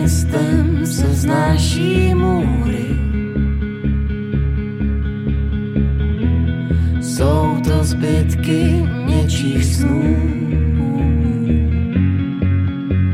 městem se vznáší můry. Jsou to zbytky něčích snů.